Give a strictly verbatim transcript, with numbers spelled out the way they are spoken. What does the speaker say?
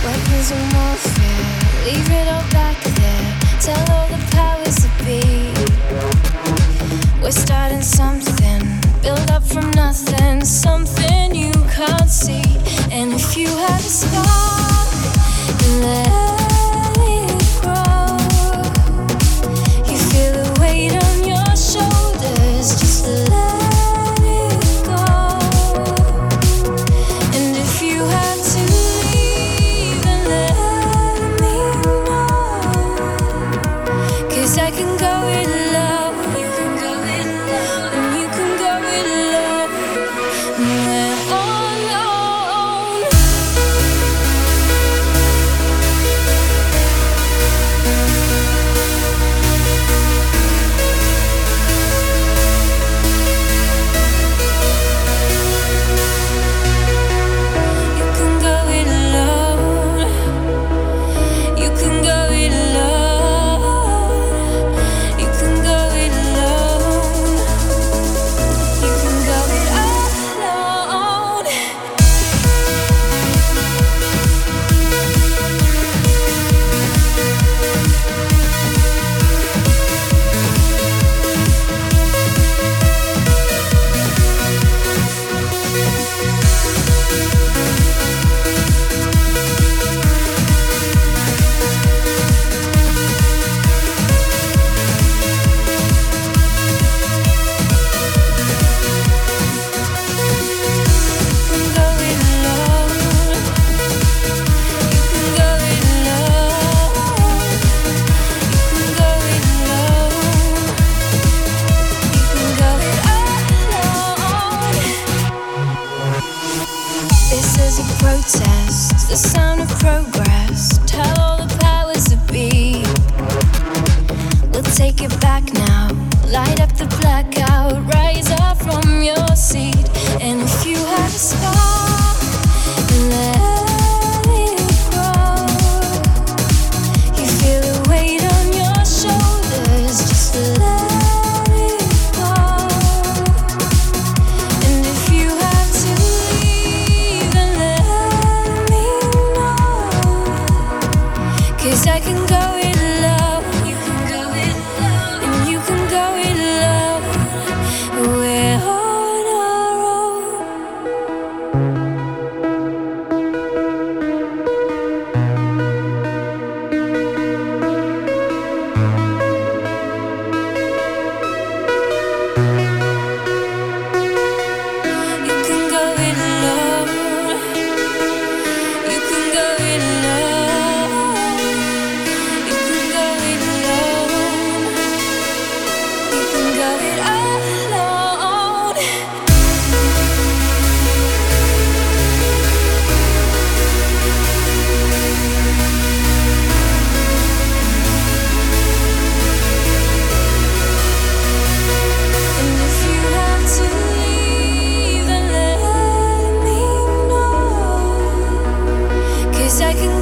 Weapons of warfare, leave it all back there. Tell all the powers that be, we're starting something, build up from nothing, something you can't see. And if you had a spark, let it grow. You feel the weight on your shoulders, just let it go. And if you had to leave, then let me know, 'cause I can go it alone. You can go it alone, and you can go it alone. We're alone. You can go it alone. You can go it alone. You can go it alone. You can go it alone. This is a protest, the sound of progress. Tell all the powers that be, we'll take it back now. Light up the blackout, rise up from your seat. And if you had a spark, let it grow. You feel the weight on your shoulders, just let it go. And if you had to leave, then let me know, 'cause I can go it alone. You can go it alone, and you can go it alone. We're on our own. You can go it alone. You can go it alone. You can go it alone. You can go it alone. And if you have to leave, then let me know, 'cause I can